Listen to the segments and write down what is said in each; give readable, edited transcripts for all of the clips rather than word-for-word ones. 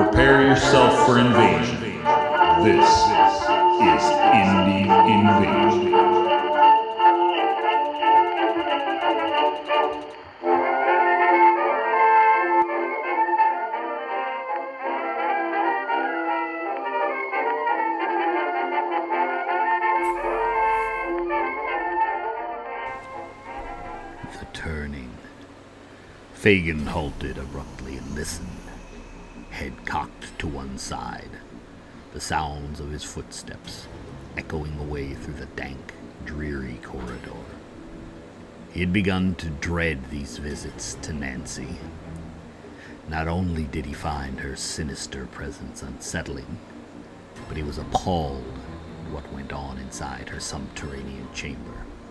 Prepare yourself for invasion. This is Indie Invasion. The turning. Fagin halted abruptly and listened, head cocked to one side, the sounds of his footsteps echoing away through the dank, dreary corridor. He had begun to dread these visits to Nancy. Not only did he find her sinister presence unsettling, but he was appalled at what went on inside her subterranean chamber.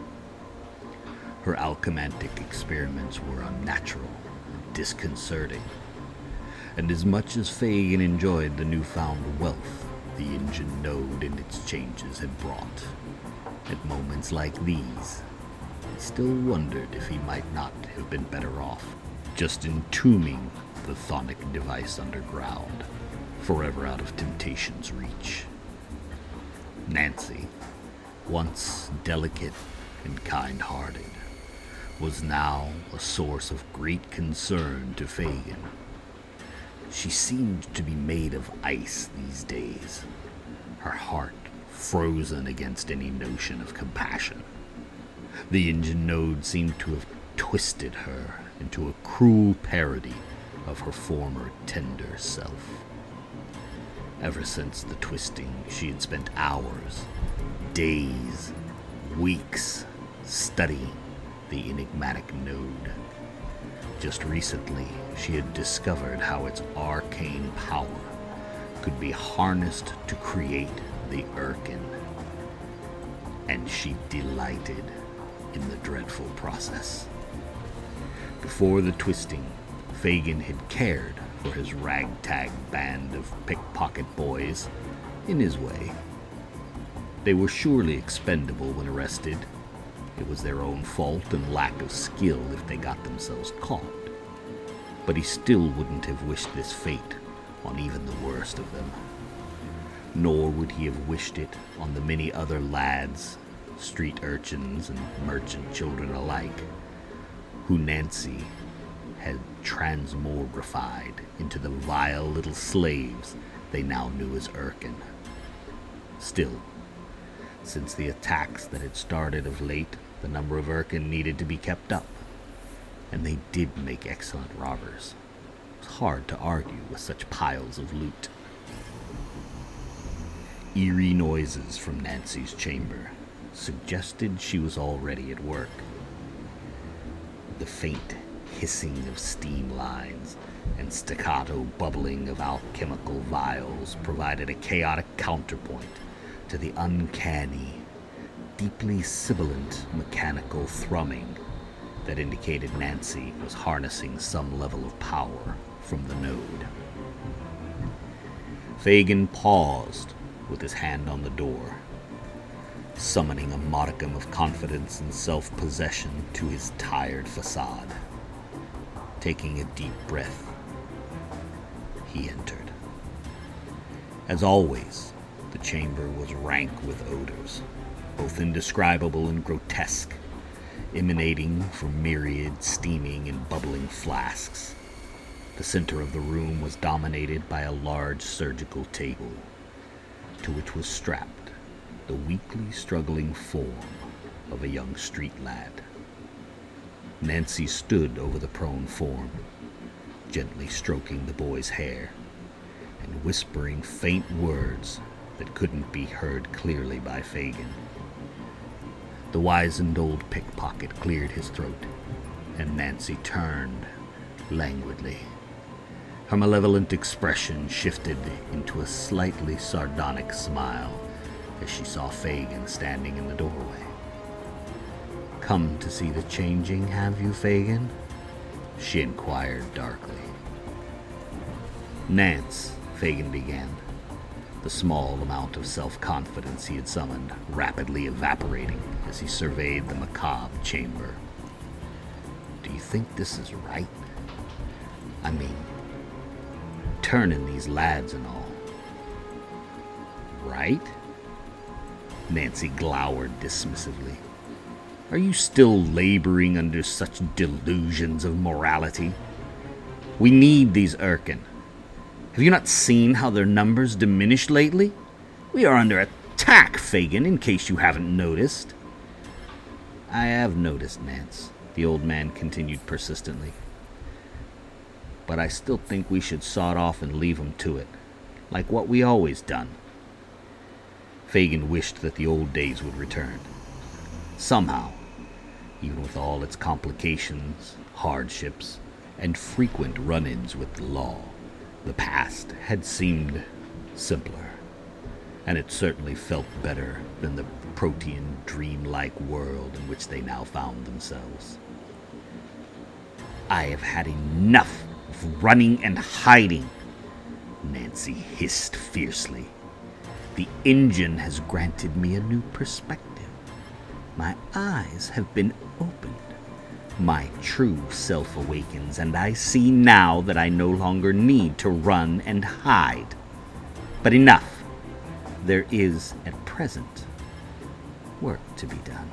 Her alchemantic experiments were unnatural, disconcerting, and as much as Fagin enjoyed the newfound wealth the engine node and its changes had brought, at moments like these, he still wondered if he might not have been better off just entombing the thonic device underground, forever out of temptation's reach. Nancy, once delicate and kind-hearted, was now a source of great concern to Fagin. She seemed to be made of ice these days, her heart frozen against any notion of compassion. The engine node seemed to have twisted her into a cruel parody of her former tender self. Ever since the twisting, she had spent hours, days, weeks studying the enigmatic node. Just recently, she had discovered how its arcane power could be harnessed to create the Irken, and she delighted in the dreadful process. Before the twisting, Fagin had cared for his ragtag band of pickpocket boys in his way. They were surely expendable when arrested. It was their own fault and lack of skill if they got themselves caught. But he still wouldn't have wished this fate on even the worst of them. Nor would he have wished it on the many other lads, street urchins and merchant children alike, who Nancy had transmogrified into the vile little slaves they now knew as Irken. Still, since the attacks that had started of late, the number of Irken needed to be kept up, and they did make excellent robbers. It was hard to argue with such piles of loot. Eerie noises from Nancy's chamber suggested she was already at work. The faint hissing of steam lines and staccato bubbling of alchemical vials provided a chaotic counterpoint to the uncanny, deeply sibilant mechanical thrumming that indicated Nancy was harnessing some level of power from the node. Fagin paused with his hand on the door, summoning a modicum of confidence and self-possession to his tired facade. Taking a deep breath, he entered. As always, the chamber was rank with odors, both indescribable and grotesque, emanating from myriad steaming and bubbling flasks. The center of the room was dominated by a large surgical table, to which was strapped the weakly struggling form of a young street lad. Nancy stood over the prone form, gently stroking the boy's hair and whispering faint words that couldn't be heard clearly by Fagin. The wizened old pickpocket cleared his throat, and Nancy turned languidly. Her malevolent expression shifted into a slightly sardonic smile as she saw Fagin standing in the doorway. "Come to see the changing, have you, Fagin?" she inquired darkly. "Nance," Fagin began, the small amount of self-confidence he had summoned rapidly evaporating as he surveyed the macabre chamber. "Do you think this is right? I mean, turning these lads and all. Right? Nancy glowered dismissively. Are you still laboring under such delusions of morality? We need these Urkin. Have you not seen how their numbers diminished lately? We are under attack, Fagin, in case you haven't noticed. I have noticed, Nance, the old man continued persistently. But I still think we should sod off and leave 'em to it, like what we always done. Fagin wished that the old days would return. Somehow, even with all its complications, hardships, and frequent run-ins with the law, the past had seemed simpler, and it certainly felt better than the protean, dreamlike world in which they now found themselves. I have had enough of running and hiding, Nancy hissed fiercely. The engine has granted me a new perspective. My eyes have been opened. My true self awakens, and I see now that I no longer need to run and hide. But enough. There is, at present, work to be done.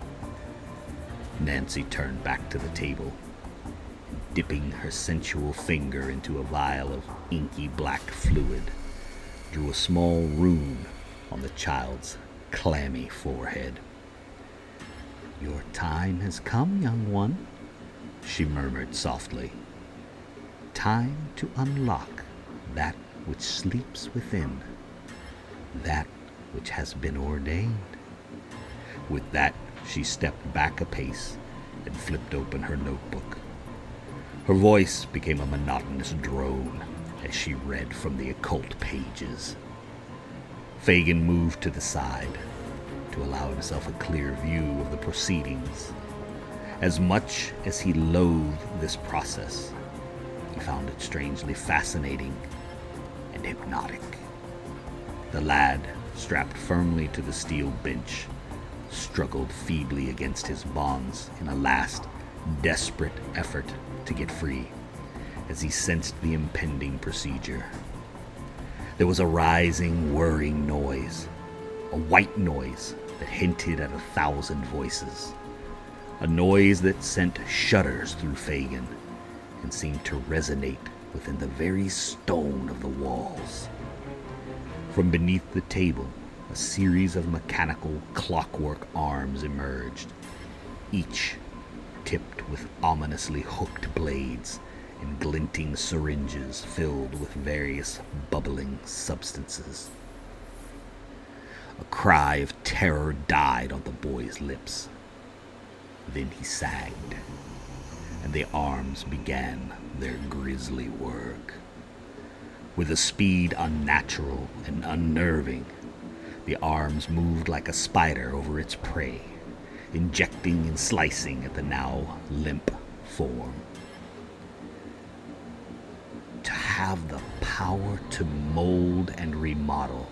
Nancy turned back to the table, dipping her sensual finger into a vial of inky black fluid, drew a small rune on the child's clammy forehead. Your time has come, young one, she murmured softly. Time to unlock that which sleeps within, that which has been ordained. With that, she stepped back a pace and flipped open her notebook. Her voice became a monotonous drone as she read from the occult pages. Fagin moved to the side to allow himself a clear view of the proceedings. As much as he loathed this process, he found it strangely fascinating and hypnotic. The lad, strapped firmly to the steel bench, struggled feebly against his bonds in a last, desperate effort to get free, as he sensed the impending procedure. There was a rising, whirring noise, a white noise that hinted at 1,000 voices, a noise that sent shudders through Fagin and seemed to resonate within the very stone of the walls. From beneath the table, a series of mechanical clockwork arms emerged, each tipped with ominously hooked blades and glinting syringes filled with various bubbling substances. A cry of terror died on the boy's lips. Then he sagged, and the arms began their grisly work. With a speed unnatural and unnerving, the arms moved like a spider over its prey, injecting and slicing at the now limp form. To have the power to mold and remodel.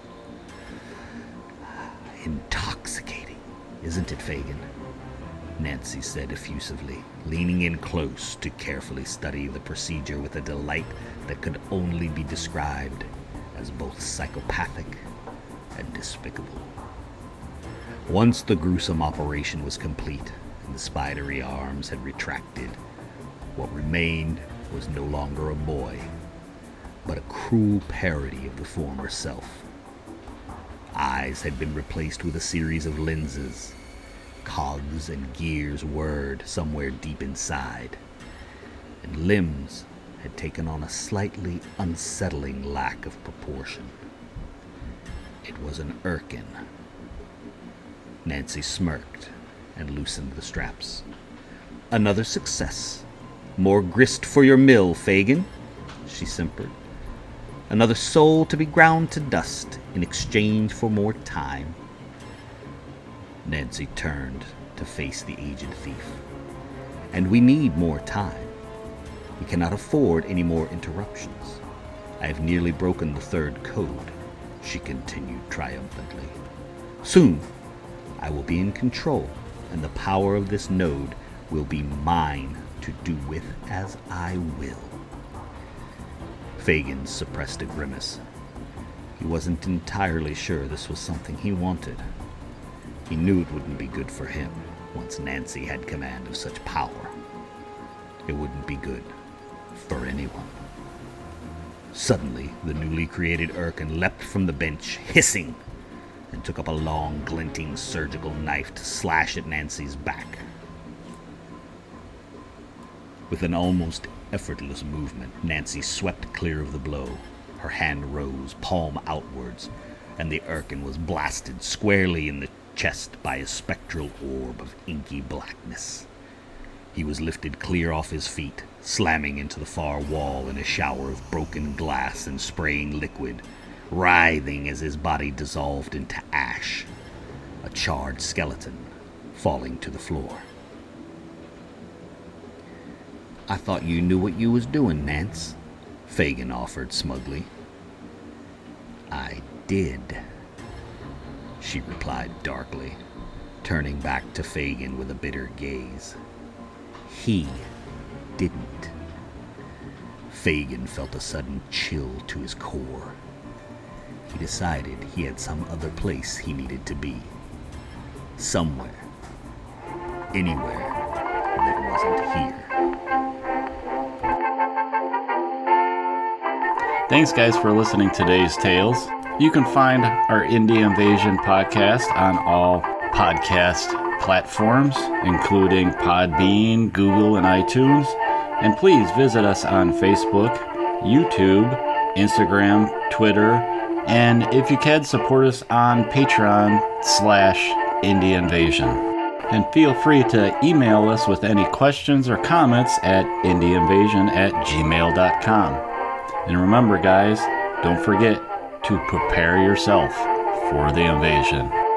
Intoxicating, isn't it, Fagin? Nancy said effusively, leaning in close to carefully study the procedure with a delight that could only be described as both psychopathic and despicable. Once the gruesome operation was complete and the spidery arms had retracted, what remained was no longer a boy, but a cruel parody of the former self. Eyes had been replaced with a series of lenses, cogs and gears whirred somewhere deep inside, and limbs had taken on a slightly unsettling lack of proportion. It was an Urkin. Nancy smirked and loosened the straps. Another success. More grist for your mill, Fagin, she simpered. Another soul to be ground to dust in exchange for more time. Nancy turned to face the aged thief. And we need more time. We cannot afford any more interruptions. I have nearly broken the third code, she continued triumphantly. Soon, I will be in control, and the power of this node will be mine to do with as I will. Fagin suppressed a grimace. He wasn't entirely sure this was something he wanted. He knew it wouldn't be good for him once Nancy had command of such power. It wouldn't be good for anyone. Suddenly, the newly created Irken leapt from the bench, hissing, and took up a long, glinting surgical knife to slash at Nancy's back. With an almost effortless movement, Nancy swept clear of the blow. Her hand rose, palm outwards, and the Irken was blasted squarely in the chest by a spectral orb of inky blackness. He was lifted clear off his feet, slamming into the far wall in a shower of broken glass and spraying liquid, writhing as his body dissolved into ash, a charred skeleton falling to the floor. "I thought you knew what you was doing, Nance," Fagin offered smugly. "I did," she replied darkly, turning back to Fagin with a bitter gaze. "He didn't." Fagin felt a sudden chill to his core. He decided he had some other place he needed to be. Somewhere. Anywhere that wasn't here. Thanks, guys, for listening to today's tales. You can find our Indie Invasion podcast on all podcast platforms, including Podbean, Google, and iTunes. And please visit us on Facebook, YouTube, Instagram, Twitter, and if you can, support us on Patreon/Indie Invasion. And feel free to email us with any questions or comments at indieinvasion@gmail.com. And remember, guys, don't forget to prepare yourself for the invasion.